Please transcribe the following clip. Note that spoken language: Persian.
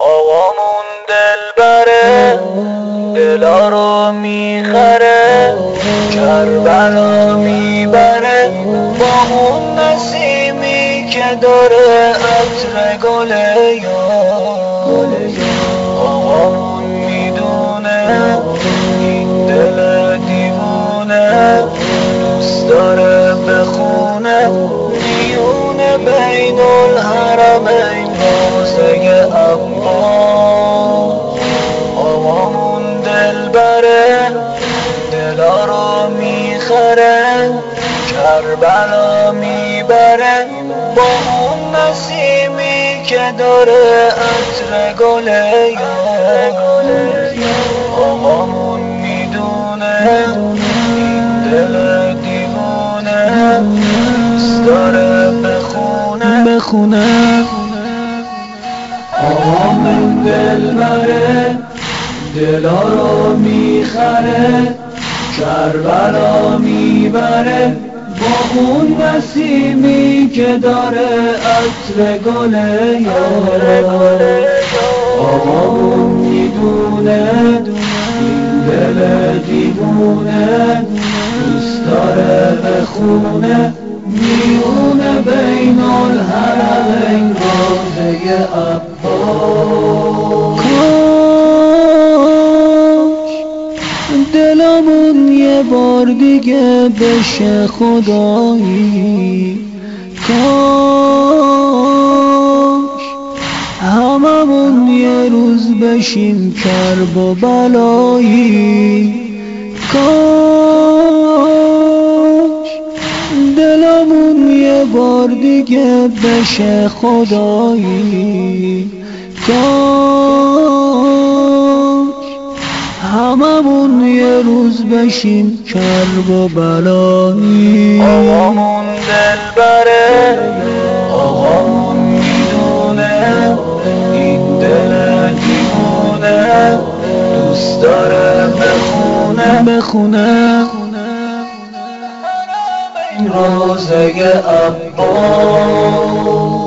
آقامون دلبره، دلا رو میخره، کربلا میبره با اون نسیمی که داره عطر گل یار. آقامون میدونه این دل دیوونه دوست داره بخونه میونه بین الحرمین روزه عباس. آقامون دلبره، دلا رو میخره، کربلا میبره با اون نسیمی که داره عطر گل یار. آقامون میدونه این دل دیوونه دوست داره بخونه. آقامون دلبره، دلا رو میخره، کربلا میبره با اون نسیمی که داره عطر گل یار. آقامون میدونه این دل دیوونه دوست داره بخونه میونه بین الحرمین روزه عباس. دلمون یه بار دیگه بشه خدایی، کاش هممون یه روز بشیم کرب و بلایی، کاش دلمون یه بار دیگه بشه خدایی، کاش هممون یه روز بشیم کرب و بلایی. آقامون دلبره، آقامون میدونه این دل دیوونه دوست داره بخونه این روزه عباس.